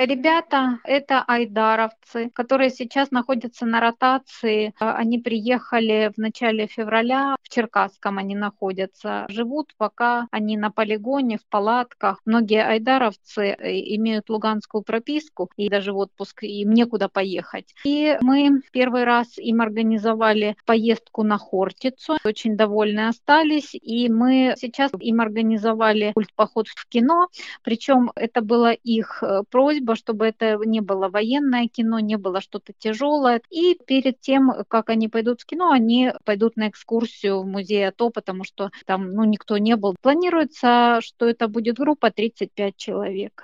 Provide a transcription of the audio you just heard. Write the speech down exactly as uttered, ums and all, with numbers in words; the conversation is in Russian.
Ребята- это айдаровцы, которые сейчас находятся на ротации. А, они приехали в начале февраля, в Черкасском они находятся. Живут пока они на полигоне, в палатках. Многие айдаровцы э, имеют луганскую прописку, и даже в отпуск им некуда поехать. И мы первый раз им организовали поездку на Хортицу. Очень довольны остались, и мы сейчас им организовали культпоход в кино. Причем это была их э, просьба, чтобы это не было военное кино, не было что-то тяжелое. И перед тем, как они пойдут в кино, они пойдут на экскурсию в музей АТО, потому что там ну, никто не был. Планируется, что это будет группа тридцать пять человек.